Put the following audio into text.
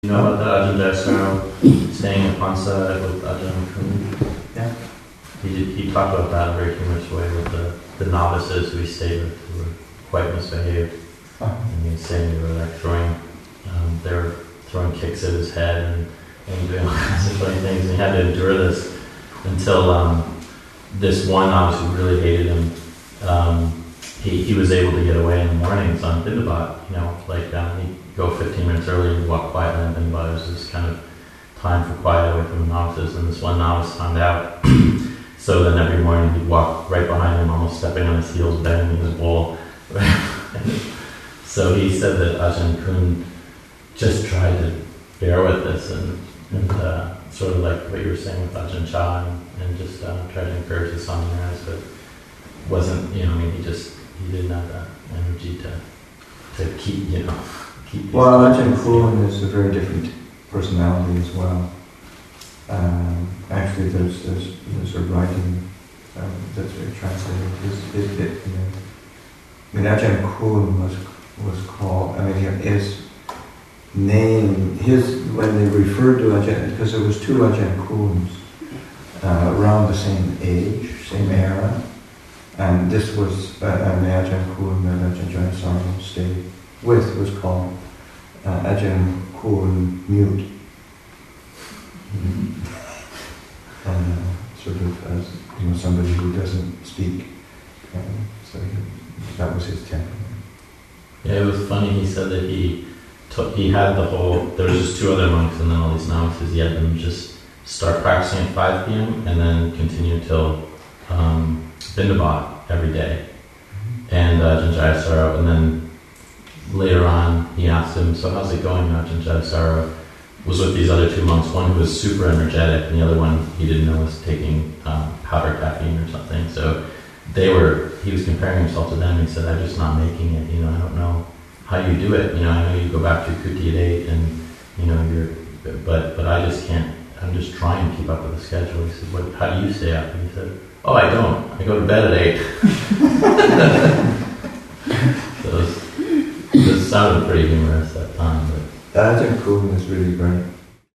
You know about the Ajahn Jayasaro staying in Pansa with Ajahn Kun? Yeah. He talked about that in a very humorous way with the novices who he stayed with who were quite misbehaved. And he was saying they were throwing kicks at his head and doing all kinds of funny things. And he had to endure this until this one novice who really hated him, he was able to get away in the mornings on Vindabhat. He'd go 15 minutes early and walk quietly on Vindabhat. It was this kind of time for quiet away from the novices. And this one novice found out. So then every morning he'd walk right behind him, almost stepping on his heels, banging his bowl. So he said that Ajahn Kun just tried to bear with this and sort of like what you were saying with Ajahn Chah and just tried to encourage the Samaras, but wasn't, he didn't have that energy to keep. Well, Ajahn Kun is a very different personality as well. Actually, there's a writing that's very translated. Ajahn Kun was called. His name, when they referred to Ajahn, because there was two Ajahn Kuns around the same age, same era, and this was an Ajahn Kun that Ajahn Jayasaro stayed with was called Ajahn Kun Mute. Sort of as somebody who doesn't speak. So that was his temperament. Yeah, it was funny. He said that he had there was just two other monks and then all these novices. He had them just start practicing at 5 p.m. and then continue till Vindabhat every day. And Ajahn Jayasaro, and then later on he asked him, "So how's it going?" Ajahn Jayasaro was with these other two monks, one who was super energetic and the other one he didn't know was taking powdered caffeine or something. So he was comparing himself to them. He said, "I'm just not making it, I don't know how you do it. I know you go back to Kuti at 8 and, but I just can't, I'm just trying to keep up with the schedule." He said, "How do you stay up?" And he said, "Oh, I don't. I go to bed at 8. So it sounded pretty humorous that time. Ajahn Kun is really great.